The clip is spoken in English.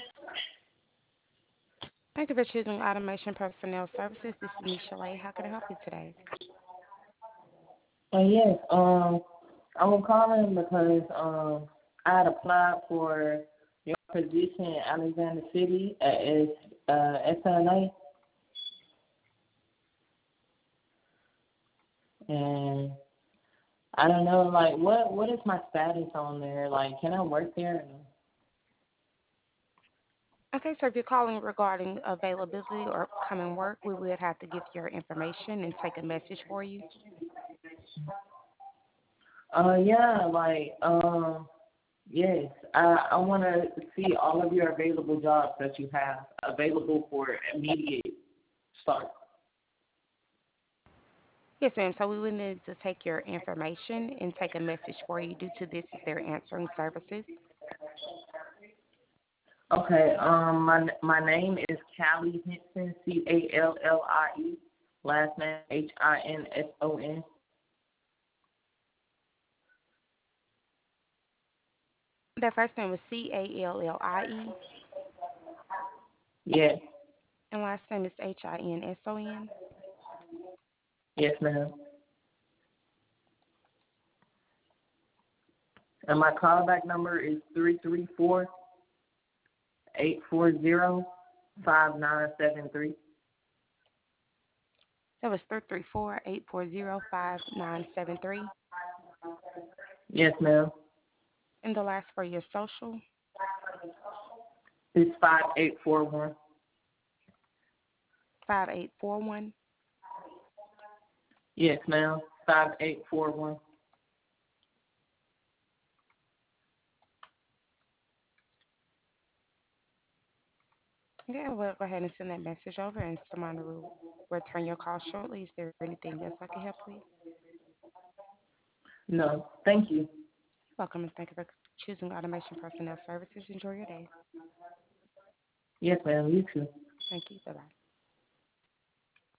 Thank you for choosing Automation Personnel Services. This is Nisha Lay. How can I help you today? Yes, I'm calling because I had applied for your position in Alexander City at SLA, and I don't know, like, what is my status on there? Like, can I work there? Okay, so if you're calling regarding availability or upcoming work, we would have to give your information and take a message for you. Yeah, like, yes, I want to see all of your available jobs that you have available for immediate start. Yes, ma'am. So we would need to take your information and take a message for you. Due to this, is their answering services. Okay, my name is Callie Henson, Callie. Last name Hinson. Their first name was Callie, Yes, and last name is Hinson. yes, ma'am. And my callback number is 334-840-5973. That was 334-840-5973. Yes, ma'am. And the last for your social, It's 5841. 5841. Yes, ma'am. 5841. Yeah, we'll go ahead and send that message over, and someone will return your call shortly. Is there anything else I can help with? No, thank you. Welcome, and thank you for choosing Automation Personnel Services. Enjoy your day. Yes, ma'am. You too. Thank you. Bye-bye.